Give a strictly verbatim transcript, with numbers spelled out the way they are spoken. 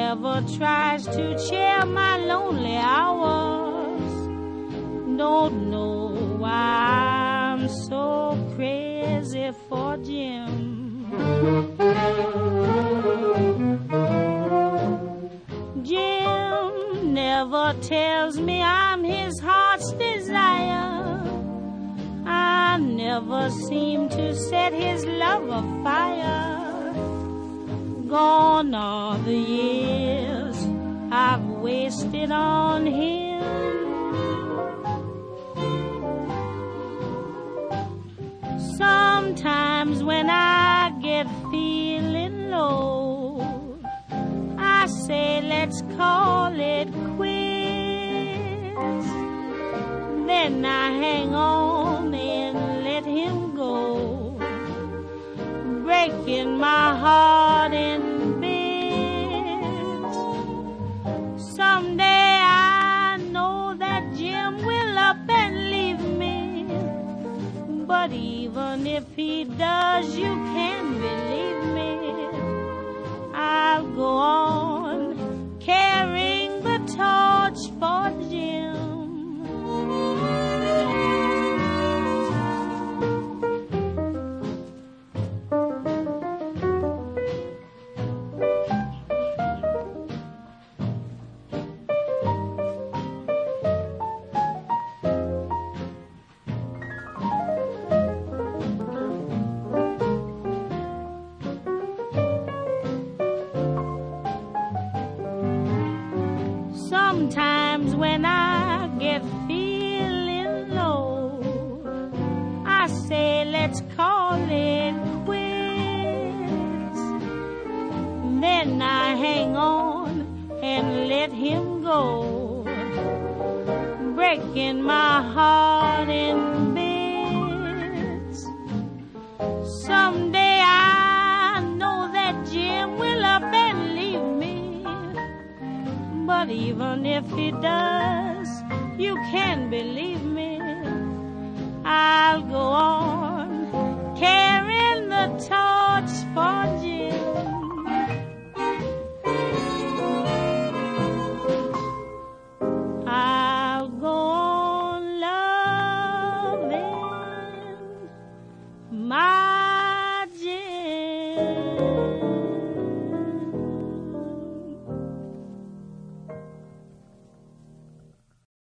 never tries to cheer my lonely hours. Don't know why I'm so crazy for Jim. Jim never tells me I'm his heart's desire. I never seem to set his love afire. Gone are the years I've wasted on him. Sometimes when I get feeling low, I say let's call it quits. Then I hang on and let him go, breaking my heart in bits. Someday I know that Jim will up and leave me, but even if he does, you can believe me, I'll go on carrying the torch for Jim. Sometimes when I get feeling low, I say let's call it quits. Then I hang on and let him go, breaking my heart in bits. Someday I know that Jim will up and leave me, but even if he does, you can believe me, I'll go on